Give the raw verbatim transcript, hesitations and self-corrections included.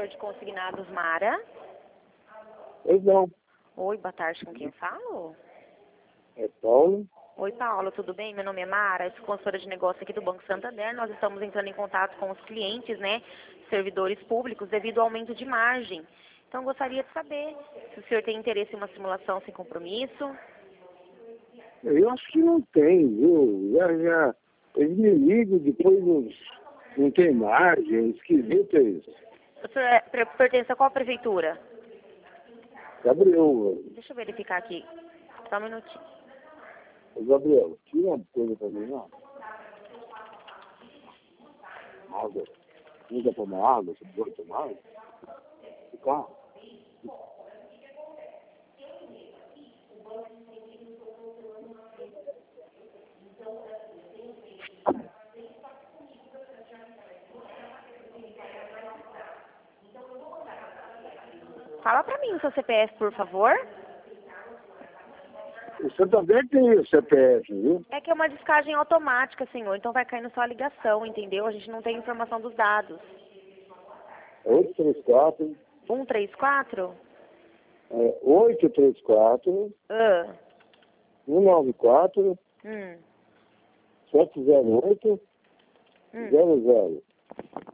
setor de consignados Mara. Pois não. Oi, boa tarde, com quem eu falo? É Paulo. Oi, Paulo, tudo bem? Meu nome é Mara, eu sou consultora de negócio aqui do Banco Santander. Nós estamos entrando em contato com os clientes, né, servidores públicos, devido ao aumento de margem. Então, eu gostaria de saber se o senhor tem interesse em uma simulação sem compromisso. Eu acho que não tem, viu? Já, já, eles me ligam, depois não, não tem margem, esquisito é isso. O senhor é, per- pertence a qual prefeitura? Gabriel, Deixa eu verificar aqui. Só um minutinho. ô, Gabriel, tira uma coisa pra mim, não? Água. Não dá pra tomar água? Você pode tomar água? O carro? Fala pra mim o seu C P F, por favor. O Santander tem o C P F, viu? É que é uma descagem automática, senhor. Então vai cair na sua ligação, entendeu? A gente não tem informação dos dados. oito três quatro, um três quatro? é, oito três quatro, Ah. um nove quatro, Hum. sete zero oito, Hum. zero zero.